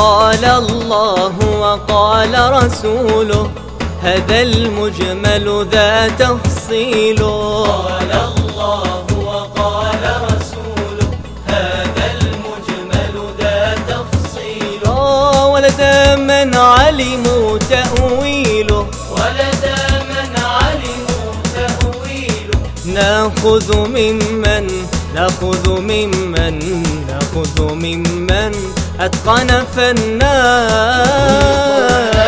قال الله وقال رسوله هذا المجمل ذا تفصيل. قال الله وقال رسوله هذا المجمل ذا تفصيل. ولدى من علموا تأويله نأخذ ممن أتقن فنان.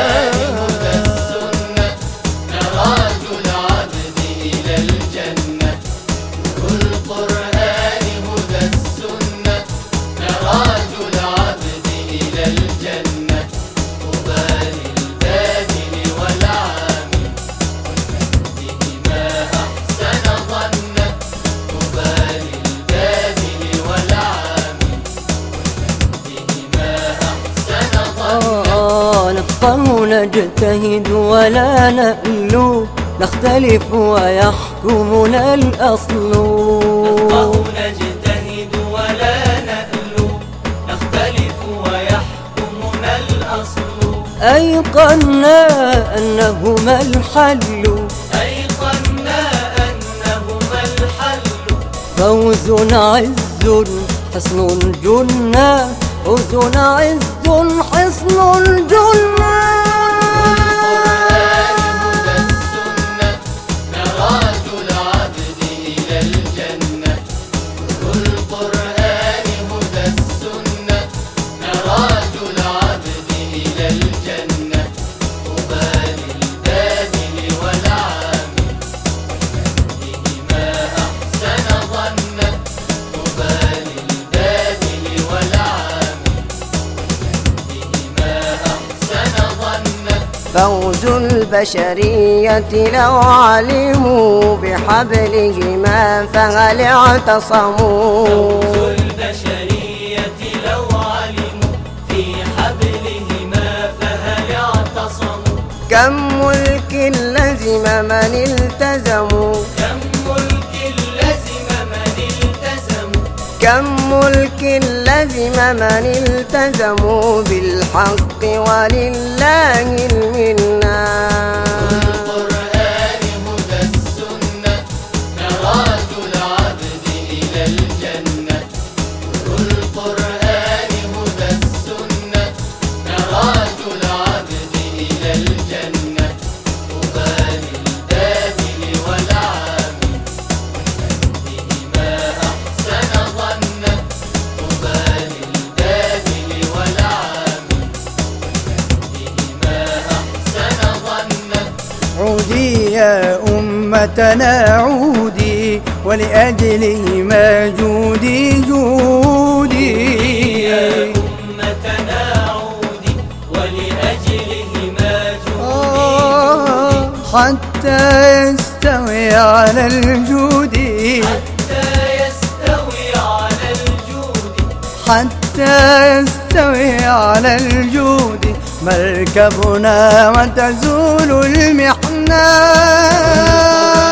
نفطر نجتهد ولا نألو نختلف ويحكمنا الأصل. نفطر نجتهد ولا نألو نختلف ويحكمنا الأصل. أيقنا أنهما الحل فوز عز حصن الجنة فوز عز حصن الجنة. فوز البشرية لو علموا بحبلهما فهل اعتصموا. فوز البشرية لو علموا في حبلهما فهل اعتصموا. كم ملك لزم من التزموا كم ملك لزم من التزموا بالحق ولله المنة. القرآن هدى السنة نراج العبد إلى الجنة. القرآن هدى السنة نراج العبد إلى الجنة. طوبى للباذل والعامل بهما أحسن ظنا. طوبى للباذل والعامل بهما أحسن ظنا. عودي يا أمتنا عودي ولأجلهما جودي جودي. يا أمتنا عودي ولأجلهما جودي. حتى يستوي على الجود حتى يستوي على الجود مركبنا وتزول المحنة.